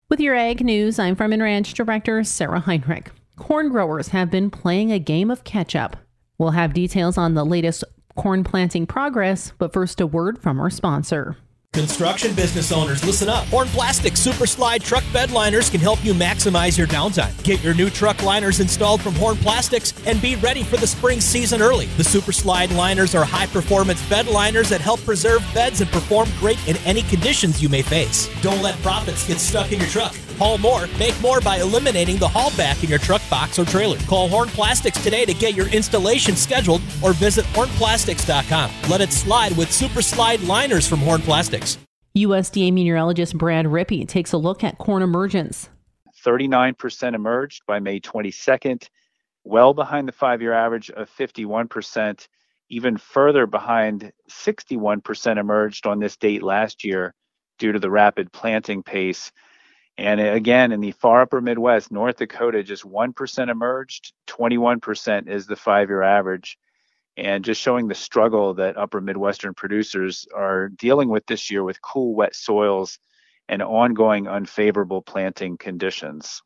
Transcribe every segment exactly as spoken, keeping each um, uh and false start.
With your Ag News, I'm Farm and Ranch Director Sarah Heinrich. Corn growers have been playing a game of catch-up. We'll have details on the latest corn planting progress, but first a word from our sponsor. Construction business owners, listen up. Horn Plastic Super Slide Truck Bed Liners can help you maximize your downtime. Get your new truck liners installed from Horn Plastics and be ready for the spring season early. The Super Slide Liners are high-performance bed liners that help preserve beds and perform great in any conditions you may face. Don't let profits get stuck in your truck. Haul more, make more by eliminating the haul back in your truck, box, or trailer. Call Horn Plastics today to get your installation scheduled or visit horn plastics dot com. Let it slide with Super Slide Liners from Horn Plastics. U S D A meteorologist Brad Rippey takes a look at corn emergence. thirty-nine percent emerged by May twenty-second, well behind the five-year average of fifty-one percent, even further behind sixty-one percent emerged on this date last year due to the rapid planting pace. And again, in the far upper Midwest, North Dakota, just one percent emerged, twenty-one percent is the five-year average. And just showing the struggle that upper Midwestern producers are dealing with this year with cool, wet soils and ongoing unfavorable planting conditions.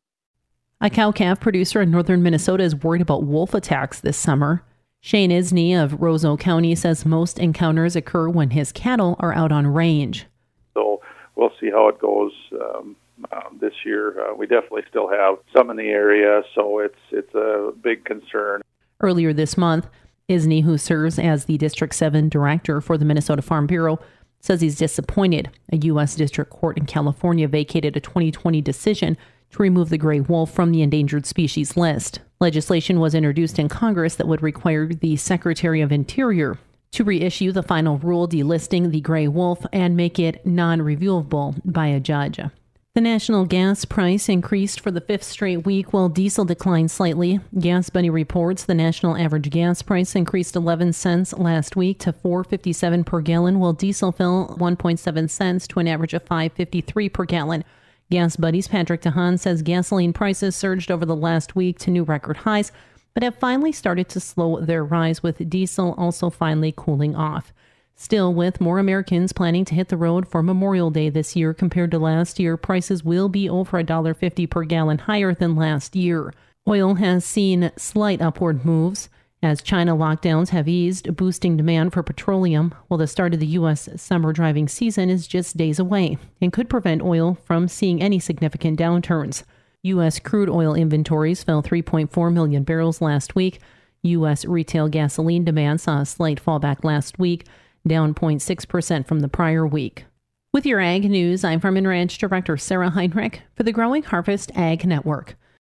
A cow-calf producer in northern Minnesota is worried about wolf attacks this summer. Shane Isney of Roseau County says most encounters occur when his cattle are out on range. So we'll see how it goes. Um, Um, this year, uh, we definitely still have some in the area, so it's it's a big concern. Earlier this month, Isney, who serves as the District seven director for the Minnesota Farm Bureau, says he's disappointed. A U S district court in California vacated a twenty twenty decision to remove the gray wolf from the endangered species list. Legislation was introduced in Congress that would require the Secretary of Interior to reissue the final rule delisting the gray wolf and make it non-reviewable by a judge. The national gas price increased for the fifth straight week while diesel declined slightly. Gas Buddy reports the national average gas price increased eleven cents last week to four dollars and fifty-seven cents per gallon, while diesel fell one point seven cents to an average of five dollars and fifty-three cents per gallon. Gas Buddy's Patrick DeHaan says gasoline prices surged over the last week to new record highs, but have finally started to slow their rise, with diesel also finally cooling off. Still, with more Americans planning to hit the road for Memorial Day this year compared to last year, prices will be over one dollar and fifty cents per gallon higher than last year. Oil has seen slight upward moves as China lockdowns have eased, boosting demand for petroleum, while the start of the U S summer driving season is just days away and could prevent oil from seeing any significant downturns. U S crude oil inventories fell three point four million barrels last week. U S retail gasoline demand saw a slight fallback last week, down zero point six percent from the prior week. With your Ag News, I'm Farm and Ranch Director Sarah Heinrich for the Growing Harvest Ag Network.